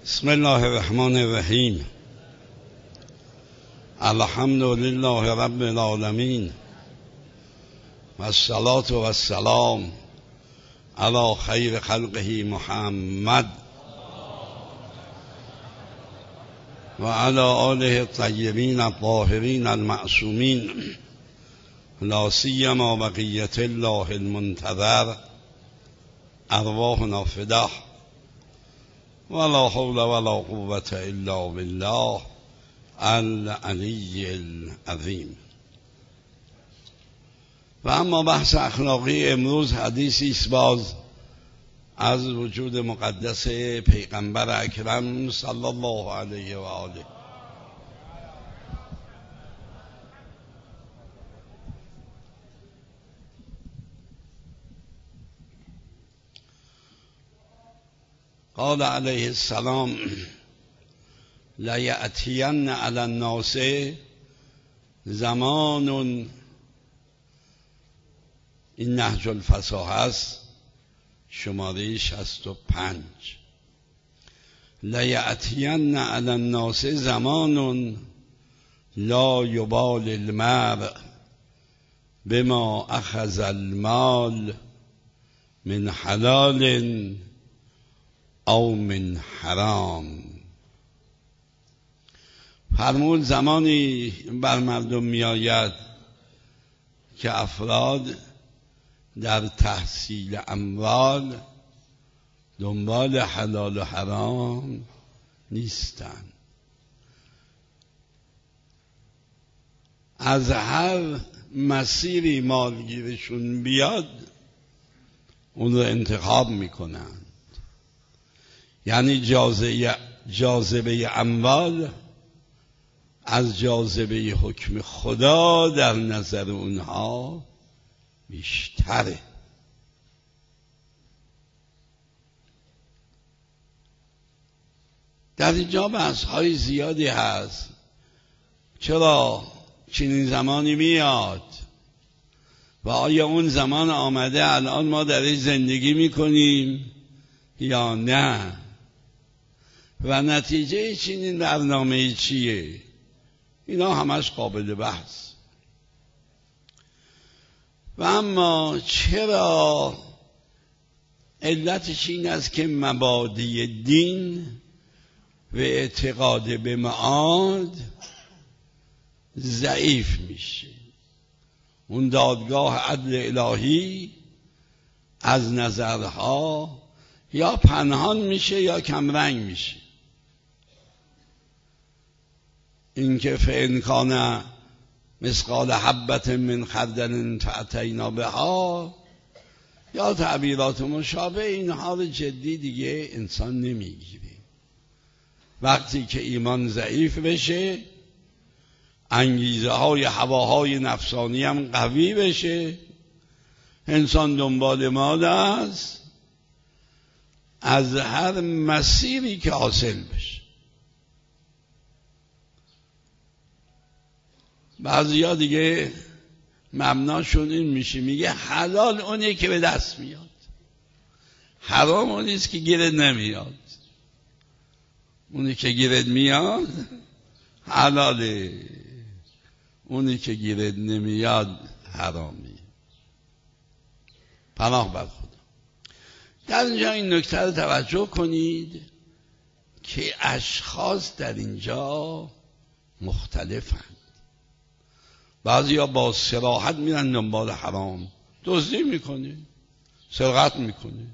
بسم الله الرحمن الرحیم. الحمد لله رب العالمین و الصلاة و السلام علی خیر خلقه محمد و علی آله الطیبین الطاهرین المعصومین، لا سیما بقیة الله المنتظر، ارواحنا فداه، ولا حول ولا قوة الا بالله العلی العظیم. و اما بحث اخلاقی امروز حدیثی است باز از وجود مقدس پیغمبر اکرم صلی الله علیه و آله. قال علیه السلام: لیأتین علی الناس زمان، این نهج الفصاحه است، شماره 65. لیأتین علی الناس زمان لا یبال المرء بما اخذ المال من حلال او من حرام. فرمود زمانی بر مردم میآید که افراد در تحصیل اموال دنبال حلال و حرام نیستند. از هر مسیری مالگیرشون بیاد اون رو انتخاب میکنند. یعنی جاذبه اموال از جاذبه حکم خدا در نظر اونها بیشتره. در اینجا بحث‌های زیادی هست. چرا چنین زمانی میاد و آیا اون زمان آمده الان ما درش زندگی میکنیم یا نه؟ و نتیجه چنین برنامه چیه؟ اینا همش قابل بحث. و اما چرا علتش این است که مبادی دین و اعتقاد به معاد ضعیف میشه. اون دادگاه عدل الهی از نظرها یا پنهان میشه یا کمرنگ میشه. اینکه فإن کان مثقال حبة من خردل فأتینا بها یا تعبیرات مشابه، اینها رو جدی دیگه انسان نمیگیره. وقتی که ایمان ضعیف بشه، انگیزه های هواهای نفسانی هم قوی بشه، انسان دنبال مال است از هر مسیری که حاصل بشه. بعضیا دیگه مبناشون این میشه، میگه حلال اونی که به دست میاد، حرام اونیست که گیرت نمیاد. اونی که گیرت میاد حلاله، اونی که گیرت نمیاد حرامی. پناه بر خدا. در اینجا این نکته رو توجه کنید که اشخاص در اینجا مختلفند. بعضیا با صراحت میرن دنبال حرام، دزدی میکنه، سرقت میکنه.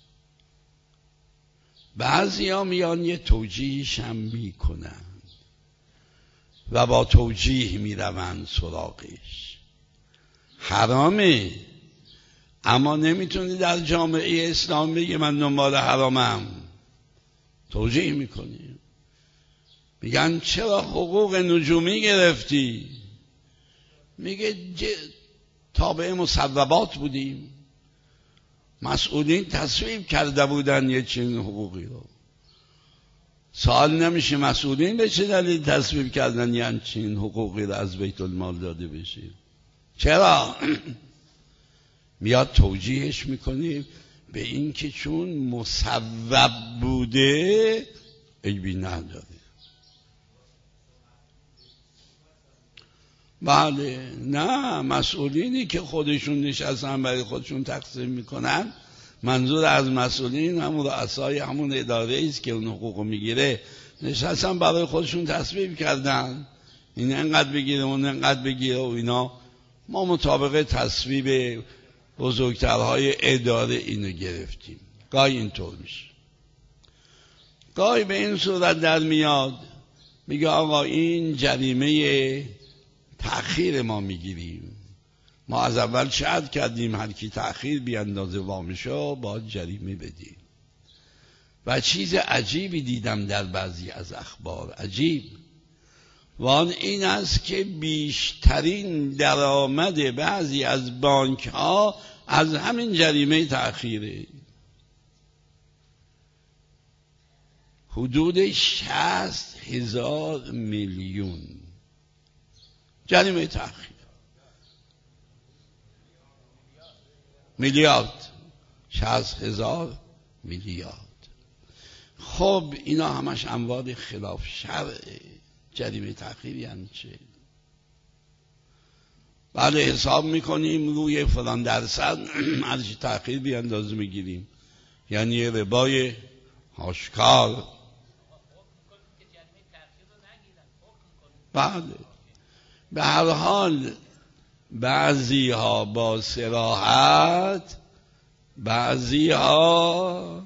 بعضیا میان یه توجیهش هم میکنن و با توجیه میروند سراغش. حرامه، اما نمیتونی در جامعه اسلام بگی من دنبال حرامم. توجیه میکنی، میگن چرا حقوق نجومی گرفتی؟ میگه تابع مصوبات بودیم، مسئولین تصویب کرده بودن یه چنین حقوقی رو. سوال نمیشه مسئولین به چه دلیل تصویب کردن یه چنین حقوقی رو از بیت المال داده بشه؟ چرا؟ میاد توجیهش میکنه به این که چون مصوب بوده عیبی نداره. بله، نه، مسئولینی که خودشون نشستن برای خودشون تقسیم میکنن، منظور از مسئولین همون رؤسای همون اداره است که اون حقوق میگیره، نشستن برای خودشون تصویب کردن این انقدر بگیره اون انقدر بگیره و اینا. ما مطابق تصویب بزرگترهای اداره اینو گرفتیم. گاهی اینطور میشه، گاهی به این صورت در میاد میگه آقا این جریمه تأخیر ما میگیریم، ما از اول شرط کردیم هر کی تأخیر بیاندازه وامشو باید جریمه بدیم. و چیز عجیبی دیدم در بعضی از اخبار، عجیب، و آن این است که بیشترین درآمد بعضی از بانک ها از همین جریمه تأخیره. حدود 60,000 میلیون جریمه تأخیر، میلیارد، 60,000 میلیارد. خب اینا همش اموال خلاف شرعه. جریمه تأخیر یعنی چه؟ بعد حساب میکنیم روی فلان درصد هرچی تأخیر بیاندازه میگیریم، یعنی ربای آشکار. بله، به هر حال بعضی ها با صراحت، بعضی ها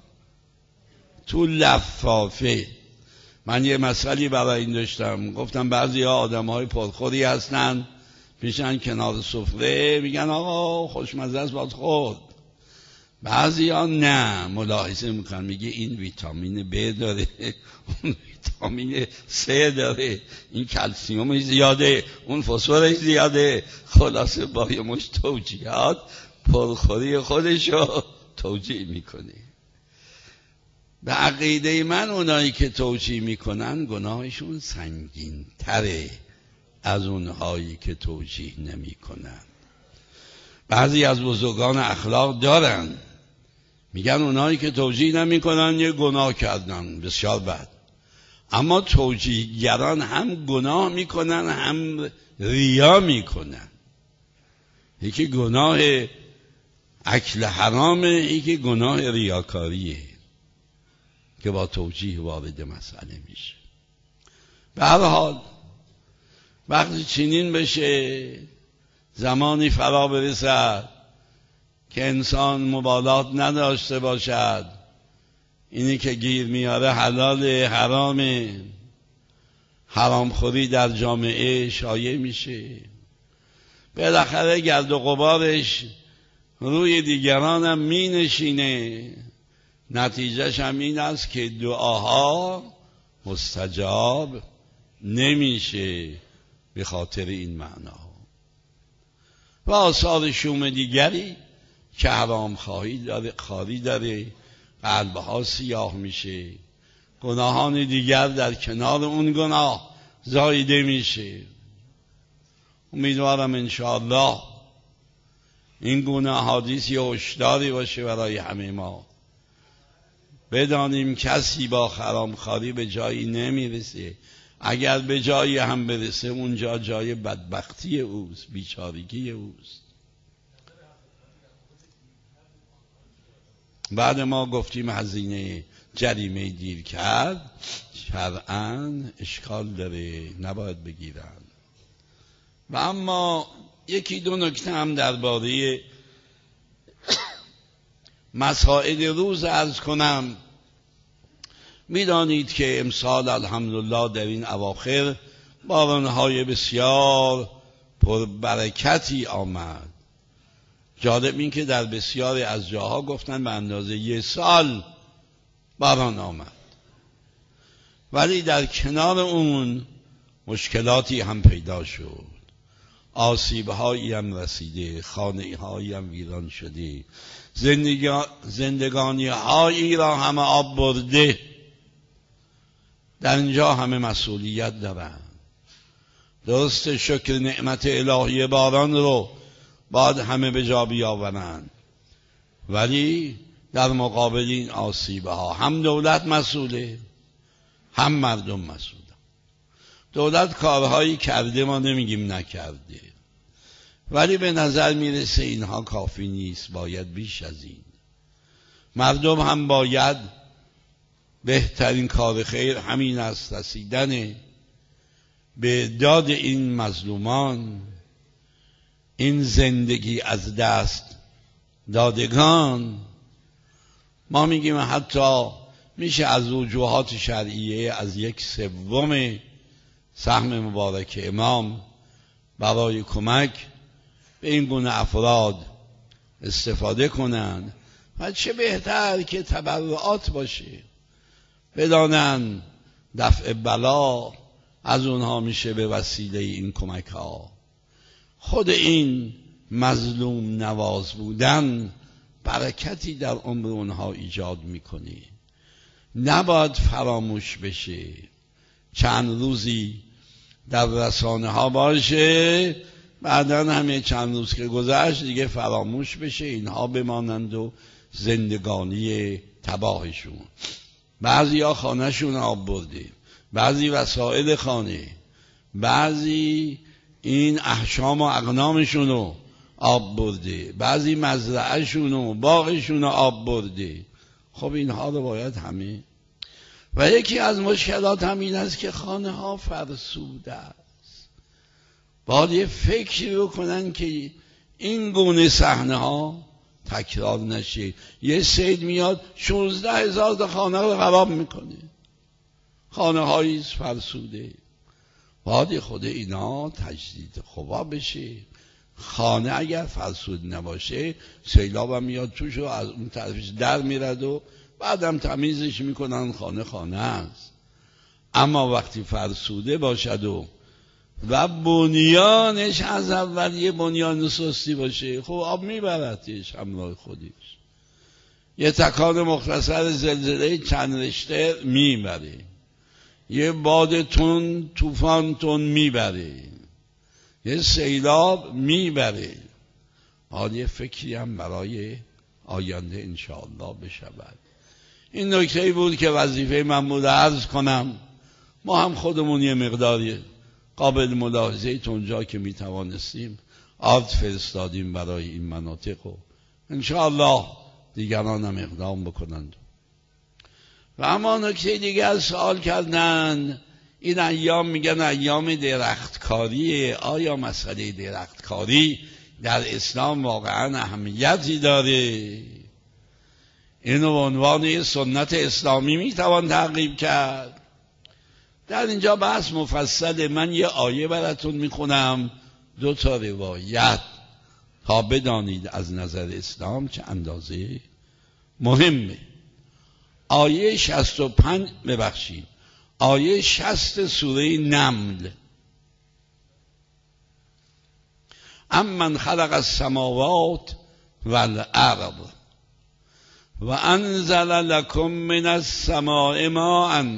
تو لفافه. من یه مسئله برای این داشتم، گفتم بعضی ها آدم های پرخوری هستن، میشن کنار سفره میگن آقا خوشمزه است باید خورد. بعضی ها نه، ملاحظه میکنن، میگه این ویتامین B داره، اون ویتامین C داره، این کلسیومش زیاده، اون فسفرش زیاده. خلاصه با یه مش توجیهات پرخوری خودشو توجیه میکنه. به عقیده من اونایی که توجیه میکنن گناهشون سنگین تره از اونهایی که توجیه نمیکنن. بعضی از بزرگان اخلاق دارن میگن اونایی که توجیه نمیکنن یه گناه کردن بسیار بد، اما توجیهگران هم گناه میکنن هم ریا میکنن. یکی گناه اکل حرامه، یکی گناه ریاکاریه که با توجیه وارد مسئله میشه. به هر حال وقتی چنین بشه، زمانی فرا برسد که انسان مبالات نداشته باشد اینی که گیر میاره حلال حرامه، حرامخوری در جامعه شایع میشه، بالاخره گرد و غبارش روی دیگرانم می نشینه. نتیجهش هم این است که دعاها مستجاب نمیشه به خاطر این معنا. و آثار شوم دیگری که حرام خاری داره، قلبها سیاه میشه، گناهان دیگر در کنار اون گناه زایده میشه. امیدوارم انشاءالله این گونه احادیث یه هشداری باشه برای همه ما، بدانیم کسی با حرامخواری به جایی نمیرسه، اگر به جایی هم برسه اونجا جای بدبختی اوست، بیچارگی اوست. بعد ما گفتیم هزینه جریمه دیر کرد شرعاً اشکال داره، نباید بگیرن. و اما یکی دو نکته هم درباره مسائل روز عرض کنم. میدانید که امسال الحمدلله در این اواخر بارانهای بسیار پربرکتی آمد. جالب این که در بسیاری از جاها گفتن به اندازه 1 سال باران آمد، ولی در کنار اون مشکلاتی هم پیدا شد، آسیب‌هایی هم رسیده، خانه‌هایی هم ویران شده، زندگانی‌هایی را همه آب برده. در اینجا همه مسئولیت دارن. درست شکر نعمت الهی باران رو باید همه به جا بیاورند، ولی در مقابل این آسیب‌ها هم دولت مسئوله، هم مردم مسئولن. دولت کارهایی کرده، ما نمیگیم نکرده، ولی به نظر میرسه اینها کافی نیست، باید بیش از این. مردم هم باید، بهترین کار خیر همین است، رسیدن به داد این مظلومان، این زندگی از دست دادگان. ما میگیم حتی میشه از وجوهات شرعیه از 1/3 سهم مبارک امام برای کمک به این گونه افراد استفاده کنند و چه بهتر که تبرعات باشه، بدانن دفع بلا از اونها میشه به وسیله این کمک ها. خود این مظلوم نواز بودن برکتی در عمر اونها ایجاد میکنه، نباید فراموش بشه. چند روزی در رسانه ها باشه، بعدن همه چند روز که گذشت دیگه فراموش بشه، اینها بمانند و زندگانی تباهشون. بعضی ها خانه شون آب برده، بعضی وسایل خانه، بعضی این احشام و اغنامشون رو آب برده، بعضی مزرعهشون و باغشون رو آب برده. خب اینها رو باید همه. و یکی از مشکلات هم این است که خانه ها فرسوده است. باید یه فکری بکنن که این گونه صحنه ها تکرار نشه. یه سید میاد 16,000 تا خانه رو خراب میکنه، خانه هایی فرسوده. باید خود اینا تجدید قوا بشه. خانه اگر فرسود نباشه، سیلاب هم میاد توش و از اون طرفش در میرد و بعدم تمیزش میکنن، خانه است. اما وقتی فرسوده باشد و بنیانش از اول یه بنیان سستی باشه، خب آب میبردش همراه خودش. یه تکان مختصر زلزله چند رشته میبره، یه باد تون طوفان تون میبره، یه سیلاب میبره. حالا یه فکری هم برای آینده انشاءالله بشود. این نکته‌ای بود که وظیفه من بود عرض کنم. ما هم خودمون یه مقداری قابل ملاحظه اونجا که میتوانستیم آرد فرستادیم برای این مناطق و انشاءالله دیگران هم اقدام بکنند. و اما نکته دیگر سوال کردن، این ایام میگن ایام درختکاریه. آیا مسئله درختکاری در اسلام واقعا اهمیتی داره؟ اینو به عنوان سنت اسلامی میتوان تعقیب کرد؟ در اینجا بحث مفصله. من یه آیه براتون میخونم، 2 تا روایت، تا بدانید از نظر اسلام چه اندازه مهمه. آیه 65 ببخشید آیه 60 سوره نمل. امن خلق السماوات والارض و انزل لكم من السماء ماء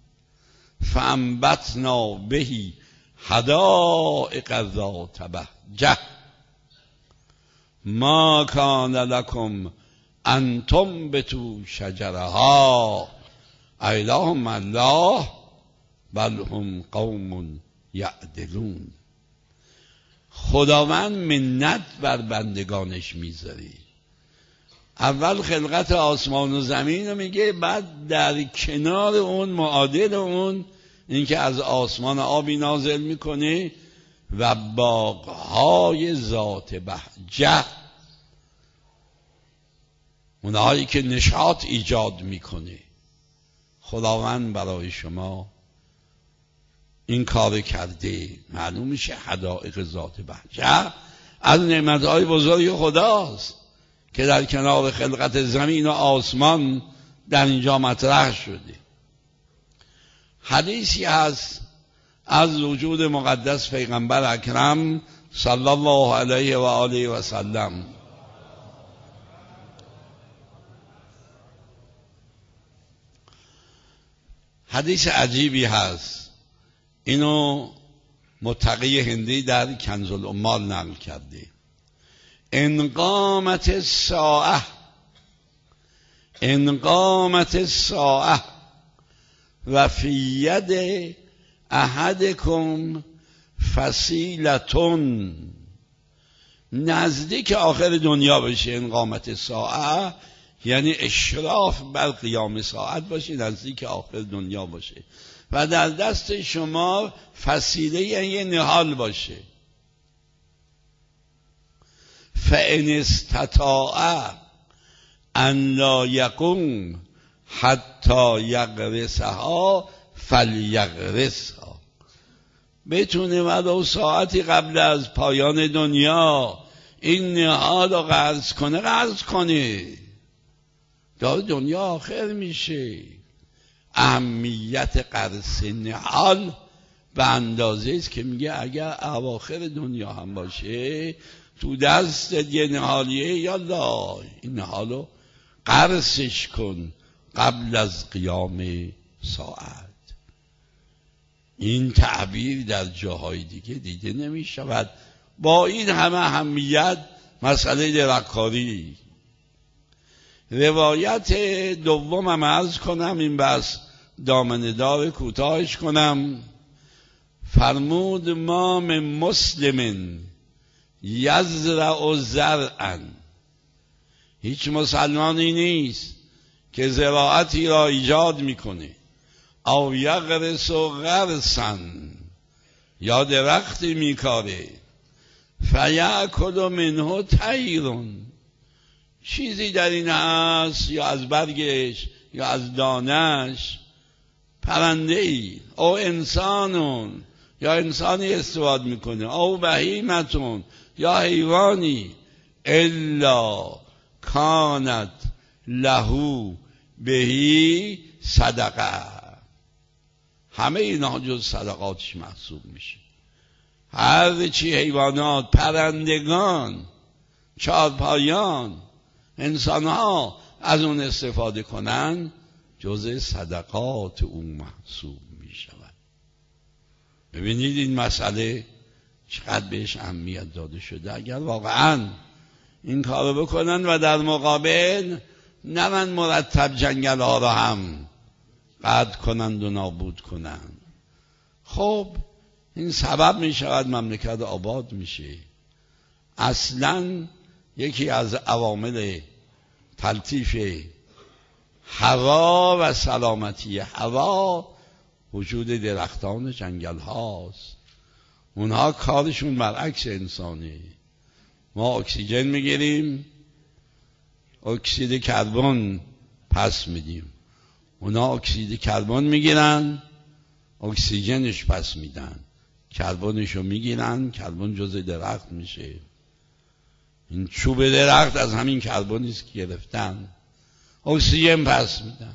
فانبتنا به حدائق ذات بهجة ما كان لكم ان تنبتوا شجرها اله مع الله بل هم قوم یعدلون. خداوند منت بر بندگانش میذاره. اول خلقت آسمان و زمین رو میگه، بعد در کنار اون معادل اون این که از آسمان آبی نازل میکنه و باغهای ذات بهجه، اونهایی که نشاط ایجاد میکنه. خداوند برای شما این کار کرده. معلوم میشه حدائق ذات بهجه از نعمتهای بزرگ خداست که در کنار خلقت زمین و آسمان در اینجا مطرح شده. حدیثی هست از وجود مقدس پیغمبر اکرم صلی الله علیه و آله و سلم. حدیث عجیبی هست، اینو متقی هندی در کنز العمال نقل کرده. ان قامت الساعه و فی ید احدکم فصیلتون، نزدیک آخر دنیا بشه. این قامت ساعه یعنی اشراف بر قیام ساعت باشه، نزدیک آخر دنیا باشه و در دست شما فسیله یه نهال باشه. فإن استطاع ان لا یقوم حتی یغرسها فلیغرسها، بتونه ولو ساعتی قبل از پایان دنیا این نهال رو غرس کنه. داره دنیا آخر میشه. اهمیت غرس نهال به اندازه است که میگه اگر اواخر دنیا هم باشه تو دست یه نهالیه، یالا این نهالو غرسش کن قبل از قیام ساعت. این تعبیر در جاهای دیگه دیده نمی شود. با این همه اهمیت مسئله درکاری. روایت دومم عرض کنم، این بس دامنه‌دار کوتاهش کنم. فرمود ما من مسلم یزرع زرعا، هیچ مسلمانی نیست که زراعتی را ایجاد میکنه، او یغرس و غرسا، یا درختی میکاره، فیأکل منه طیرون، چیزی در این هست یا از برگش یا از دانش پرنده‌ای، او انسانون یا انسانی استفاده میکنه، او بهیمتون یا حیوانی، الا کانت لهو بهی صدقه، همه اینا جز صدقاتش محسوب میشه. هر چی حیوانات، پرندگان، چارپایان، انسانها از اون استفاده کنن جز صدقات اون محسوب میشود. ببینید این مسئله چقدر بهش اهمیت داده شده. اگر واقعا این کارو بکنن و در مقابل نمن مرتب جنگل ها را هم قطع کنند و نابود کنند، خب این سبب می شود مملکت آباد میشه. اصلا یکی از عوامل تلطیف هوا و سلامتی هوا وجود درختان و جنگل هاست. اونها کارشون برعکس انسانه. ما اکسیژن میگیریم، اکسید کربن پس میدیم، اونا اکسید کربن میگیرن، اکسیژنش پس میدن، کربنشو میگیرن، کربن جزء درخت میشه. این چوب درخت از همین کربنیست که گرفتن، اکسیژن پس میدن.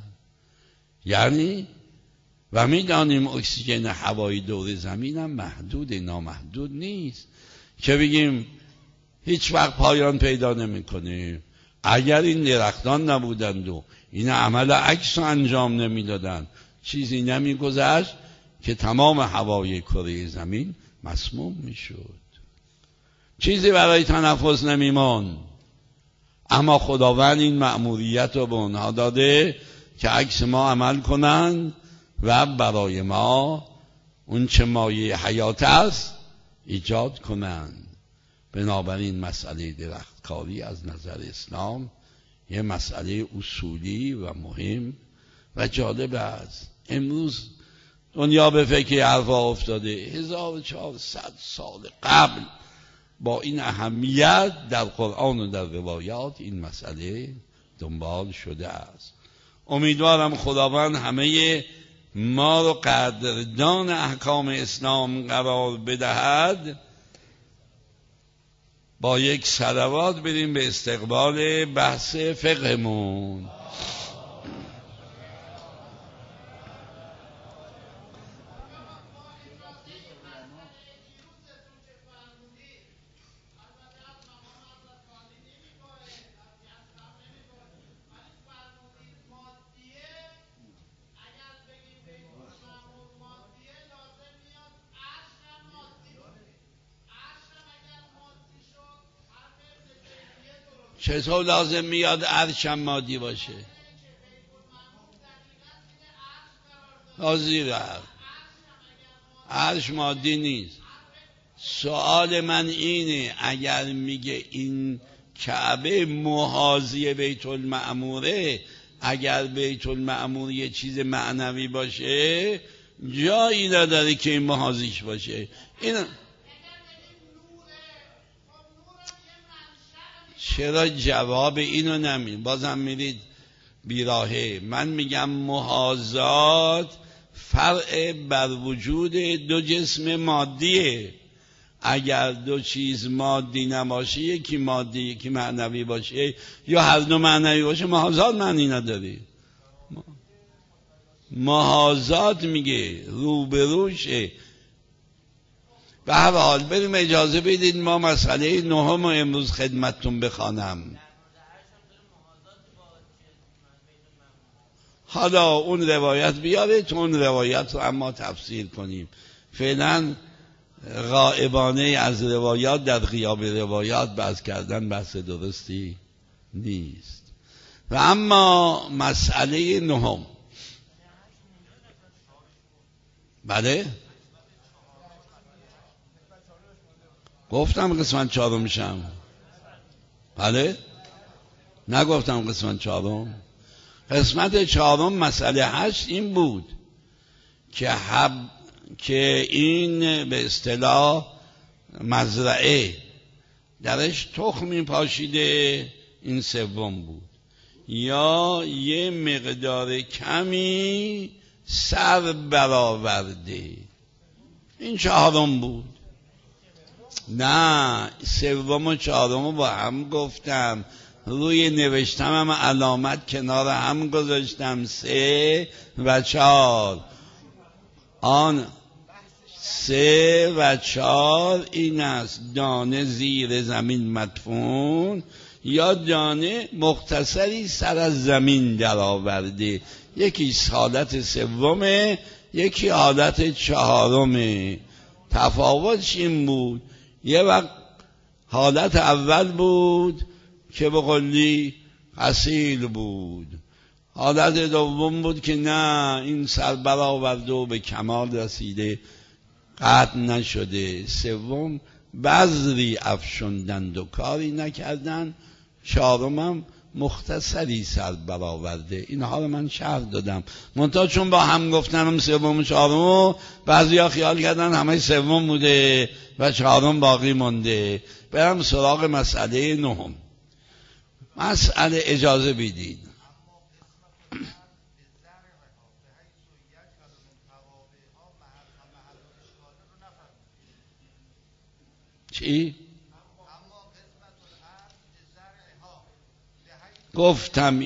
یعنی و میدانیم اکسیژن هوای دور زمین هم محدود، نامحدود نیست که بگیم هیچ وقت پایان پیدا نمیکنه. اگر این درختان نبودند و این عمل عکس انجام نمیدادند، چیزی نمیگذشت که تمام هوای کره زمین مسموم میشد، چیزی برای تنفس نمیماند. اما خداوند این مأموریت رو به اونها داده که عکس ما عمل کنند و برای ما اون چه مایه حیات است ایجاد کنند. بنابراین مسئله درختکاری از نظر اسلام یه مسئله اصولی و مهم و جالب است. امروز دنیا به فکر حرفا افتاده. 1400 سال قبل با این اهمیت در قرآن و در روایات این مسئله دنبال شده است. امیدوارم خداوند همه ما رو قدردان احکام اسلام قرار بدهد. با یک صلوات بریم به استقبال بحث فقهمون. چطور لازم میاد عرشم مادی باشه؟ تا زیر عرش مادی نیست. سوال من اینه اگر میگه این کعبه محاذی بیت المعموره، اگر بیت المعمور یه چیز معنوی باشه جایی نداره که این محاذیش باشه. این چرا جواب اینو نمیدید؟ بازم میرید بیراهه. من میگم محاذات فرع بر وجود دو جسم مادیه. اگر دو چیز مادی نباشه، یکی مادی یکی معنوی باشه، یا هر دو معنوی باشه، محاذات معنی نداره. محاذات میگه روبروشه. به هر حال بریم اجازه بدید ما مسئله نهم امروز خدمتتون بخوانم. حالا اون روایت بیاره تو اون روایت رو اما تفسیر کنیم. فعلا غائبانه از روایات در غیاب روایات بحث کردن بحث درستی نیست. و اما مسئله نهم، بله گفتم قسمت چهارم میشم. بله نگفتم قسمت چهارم. قسمت چهارم مسئله 8 این بود که این به اصطلاح مزرعه درش تخمی پاشیده، این سوم بود، یا یه مقدار کمی سر برآورده، این چهارم بود. نه سوم و چهارم رو با هم گفتم، روی نوشتم هم علامت کنار هم گذاشتم، 3 و 4. آن 3 و 4 این است: دانه زیر زمین مدفون، یا دانه مختصری سر از زمین در آورده. یکی حالت سومه، یکی حالت چهارمه. تفاوتش این بود، یه وقت حالت اول بود که به قلی اصیل بود، حالت دوم بود که نه این سر برآورده و به کمال رسیده، قطع نشده، سوم بذری افشوندند و کاری نکردن، چهارم هم مختصری سر برآورده. اینها رو من شرح دادم، منتها چون با هم گفتنم سوم و چهارم، بعضیا خیال کردن همه سوم بوده و چهارم باقی مونده. برم سراغ مسئله نهم. مسئله اجازه بدید چی؟ گفتم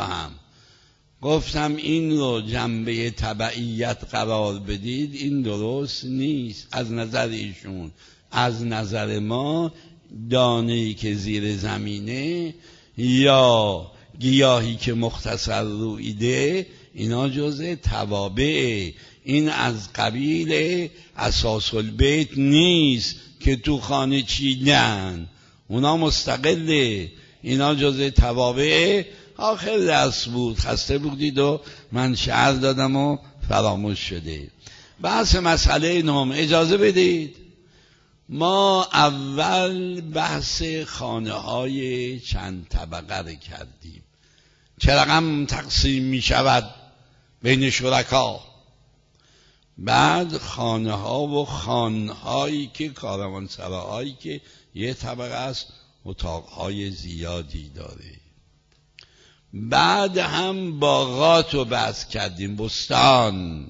این رو جنبه تبعیت قرار بدید، این درست نیست از نظر ایشون. از نظر ما دانه‌ای که زیر زمینه یا گیاهی که مختصر رویده، اینا جزء توابع، این از قبیل اساس البیت نیست که تو خانه چیدن، اونا مستقله، اینا جزء توابع. آخر درس بود، خسته بودید و من شرح دادم و فراموش شده. بحث مسئله نهم. اجازه بدید ما اول بحث خانه های چند طبقه رو کردیم، چه رقم تقسیم می شود بین شرکا. بعد خانه ها و خانهایی که کاروانسراهایی که یه طبقه است، اتاقهای زیادی داره. بعد هم باغات رو بحث کردیم، بستان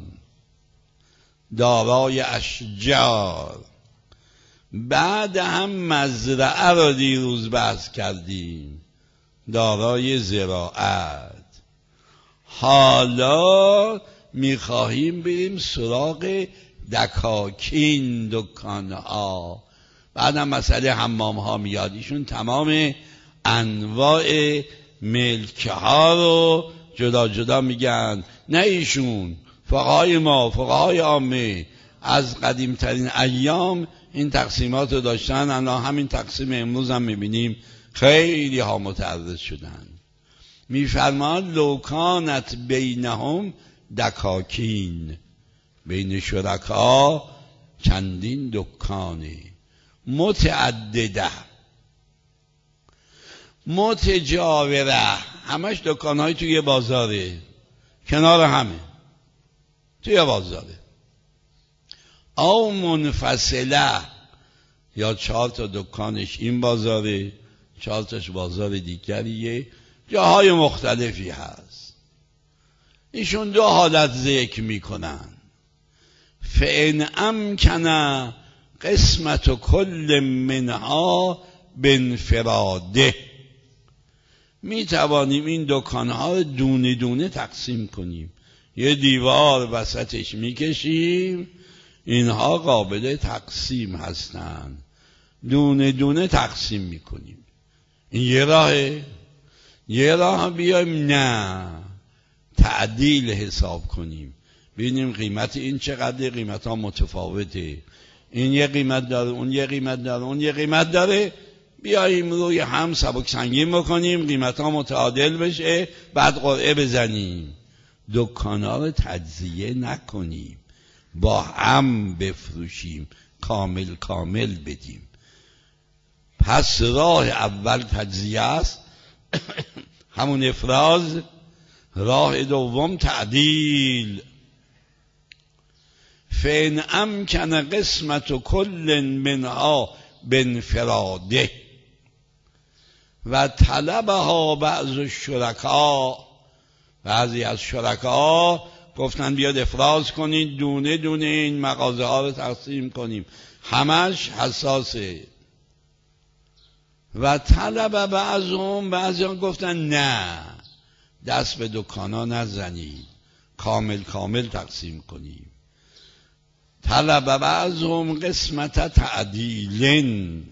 دارای اشجار. بعد هم مزرعه رو دیروز بحث کردیم، دارای زراعت. حالا میخواهیم بریم سراغ دکاکین، دکانها. بعدم مسئله حمام ها میاد. ایشون تمام انواع ملکه ها رو جدا جدا میگن. نه ایشون، فقهای ما، فقهای عامه از قدیمترین ایام این تقسیمات رو داشتن. الان همین تقسیم امروز هم میبینیم خیلی ها متعرض شدن. میفرمان لو کانت بینهم دکاکین، بین شرکا چندین دکانه متعدده متجاوره، همش دکانهای توی بازاره، کنار همه توی بازاره. او منفصله، یا 4 تا دکانش این بازاره، 4 تاش بازار دیگریه، جاهای مختلفی هست. ایشون 2 حالت ذکر میکنن. فإن امکن قسمت کل منها بانفراده، می توانیم این دکانها رو دونه دونه تقسیم کنیم، یه دیوار وسطش میکشیم، اینها قابل تقسیم هستن، دونه دونه تقسیم میکنیم. این یه راهه. یه راه بیایم نه تعدیل حساب کنیم، ببینیم قیمت این چقدر، قیمت ها متفاوته، این یه قیمت داره، اون یه قیمت داره، اون یه قیمت داره، بیاییم روی هم سبک سنگین بکنیم، قیمت ها متعادل بشه، بعد قرعه بزنیم. دکان ها رو تجزیه نکنیم، با هم بفروشیم، کامل کامل بدیم. پس راه اول تجزیه است همون افراز. راه دوم تعدیل. فإن امکن قسمت کل منها بانفراده و طلبها بعض الشرکا، بعضی از شرکا گفتن بیاد افراز کنید، دونه دونه این مغازه ها رو تقسیم کنیم، همش حساسه. و طلب بعضهم، بعضی ها گفتن نه، دست به دکان ها نزنید، کامل کامل تقسیم کنیم. طلب بعضهم قسمت تعدیل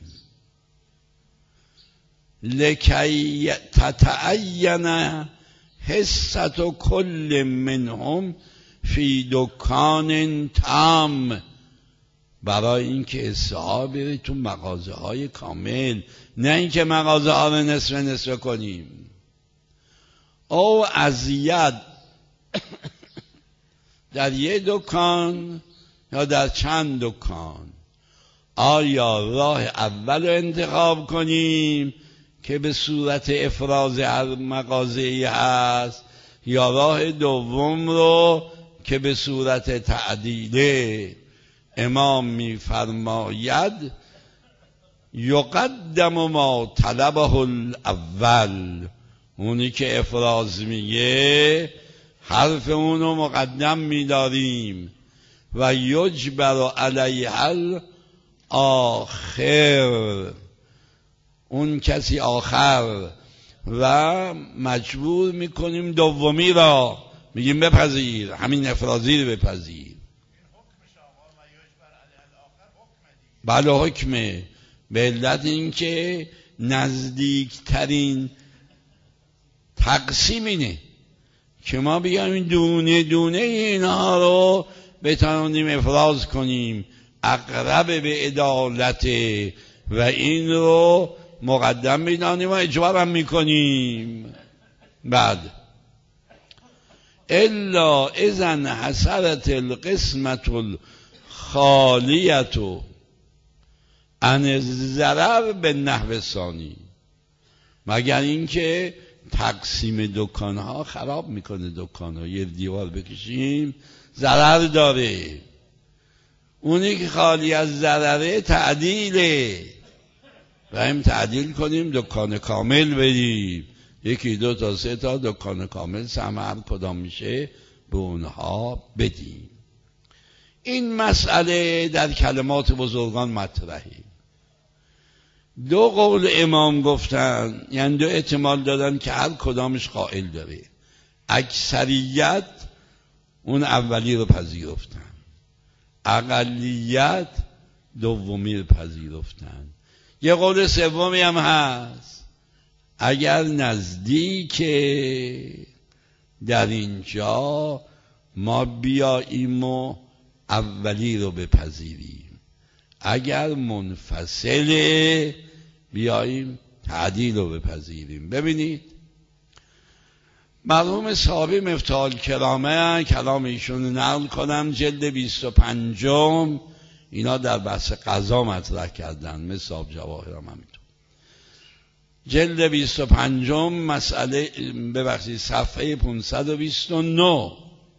لکی تتعین حصة کل منهم فی دکان تام، برای اینکه حصه ها بره تو مغازه های کامل، نه اینکه مغازه ها رو نصف نصف کنیم. او ازید در یه دکان یا در چند دکان. آیا راه اول رو انتخاب کنیم که به صورت افراز هر مغازه‌ای هست، یا راه دوم رو که به صورت تعدیله؟ امام می‌فرماید یقدم ما طلبه الاول، اونی که افراز میگه حرف اونو مقدم می‌داریم. و یجبر علیه الاخر، اون کسی آخر، و مجبور میکنیم دومی را، میگیم بپذیر، همین افرازی رو بپذیر. بله حکمه، به علت این که نزدیکترین تقسیم اینه که ما بیایم دونه دونه اینها رو بتوانیم افراز کنیم، اقرب به عدالت، و این رو مقدم میدانیم و اجبارم میکنیم. بعد الا اذن حصلت القسمت الخالیت عن الضرر به نحو ثانی، مگر اینکه تقسیم دکانها خراب میکنه دکانها، یه دیوار بکشیم ضرر داره، اونی که خالی از ضرره تعدیله، و هم تعدیل کنیم، دکان کامل بریم، 1 2 تا 3 تا دکان کامل سهم هر کدام میشه به اونها بدیم. این مسئله در کلمات بزرگان مطرحه. 2 قول امام گفتن، یعنی 2 احتمال دادن که هر کدامش قائل داره. اکثریت اون اولی رو پذیرفتن، اقلیت دومی رو پذیرفتن. یه قول سومی هم هست، اگر نزدیک در اینجا ما بیاییم و اولی رو بپذیریم، اگر منفصله بیاییم تعدیل رو بپذیریم. ببینید مرحوم صاحب مفتاح الکرامه کلام ایشون نقل کنم، جلد 25 اینا در بحث قضا مطرح کردن، مصاب جواهر هم همینطور. جلد 25 مسئله ببخشید صفحه 529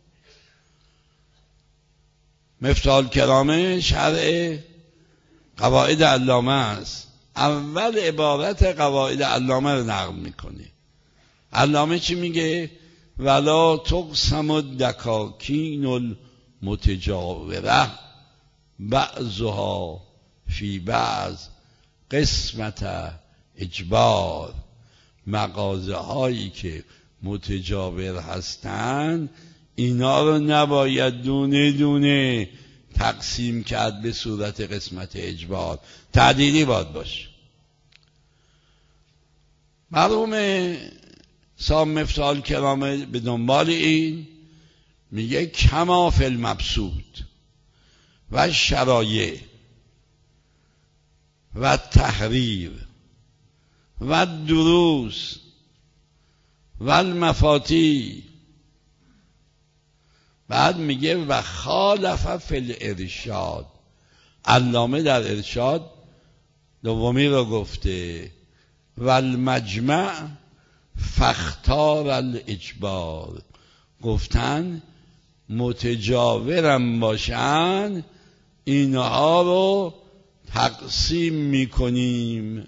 مفتاح الکرامه شرح قواعد علامه است. اول عبارت قواعد علامه رو نقل میکنه. علامه چی میگه؟ ولا تقسم الدکاکین المتجاوره بعضها فی بعض قسمت اجبار. مغازه هایی که متجاور هستند اینا رو نباید دونه دونه تقسیم کرد به صورت قسمت اجبار، تعدیلی باید باشه. مرحوم صاحب مفتاح الکرامه به دنبال این میگه کما فی المبسوط و شرایع و تحریر و دروس و المفاتی. بعد میگه و خالف فی الارشاد. علامه در ارشاد دومی رو گفته و المجمع فاختار الاجبار. گفتن متجاورم باشن اینها رو تقسیم میکنیم.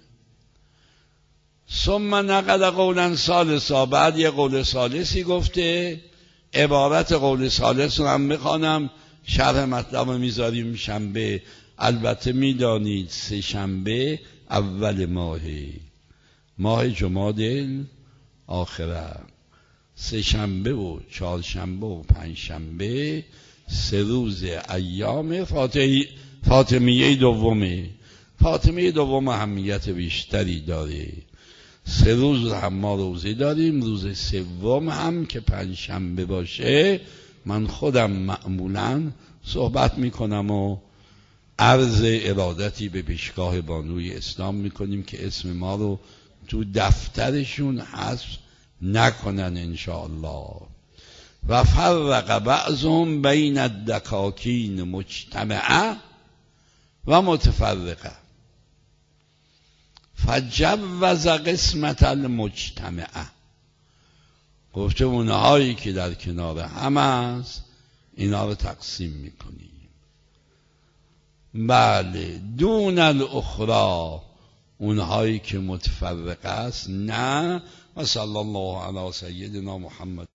ثم نقل قولا ثالثا. بعد یه قول ثالثی گفته. عبارت قول ثالث رو هم میخوانم، شرح مطلب رو میذاریم شنبه. البته میدانید سه شنبه اول ماه جمادی آخره، سه شنبه و چهار شنبه و پنج شنبه 3 روز ایام فاطمیه دومه. فاطمیه دوم اهمیت بیشتری داره. 3 روز هم ما روزه داریم. روز سوم هم که پنج شنبه باشه من خودم معمولا صحبت میکنم و عرض ارادتی به پیشگاه بانوی اسلام میکنیم که اسم ما رو تو دفترشون حذف نکنن انشاءالله. و فرق بعضهم بین الدکاکین مجتمعه و متفرقه فجوز قسمت المجتمعه. گفته اونهایی که در کنار هم است اینا رو تقسیم میکنیم. بله دون الاخرى اونهایی که متفرقه است نه. و صلی الله علی سیدنا محمد.